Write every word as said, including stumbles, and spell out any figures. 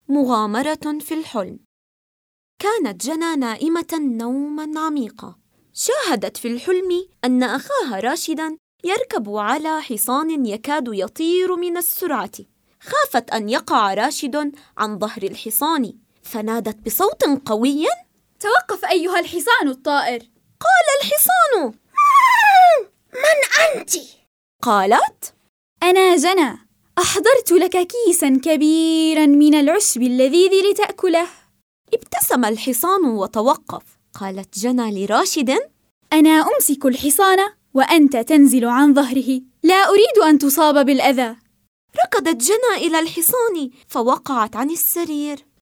مغامرة في الحلم. كانت جنى نائمة نوما عميقا. شاهدت في الحلم أن أخاها راشدا يركب على حصان يكاد يطير من السرعة. خافت أن يقع راشد عن ظهر الحصان، فنادت بصوت قوي: توقف أيها الحصان الطائر. قال الحصان: من أنت؟ قالت: أنا جنى، أحضرت لك كيسا كبيرا من العشب اللذيذ لتأكله. ابتسم الحصان وتوقف. قالت جنى لراشد: أنا أمسك الحصان وأنت تنزل عن ظهره، لا أريد أن تصاب بالأذى. ركضت جنى إلى الحصان فوقعت عن السرير.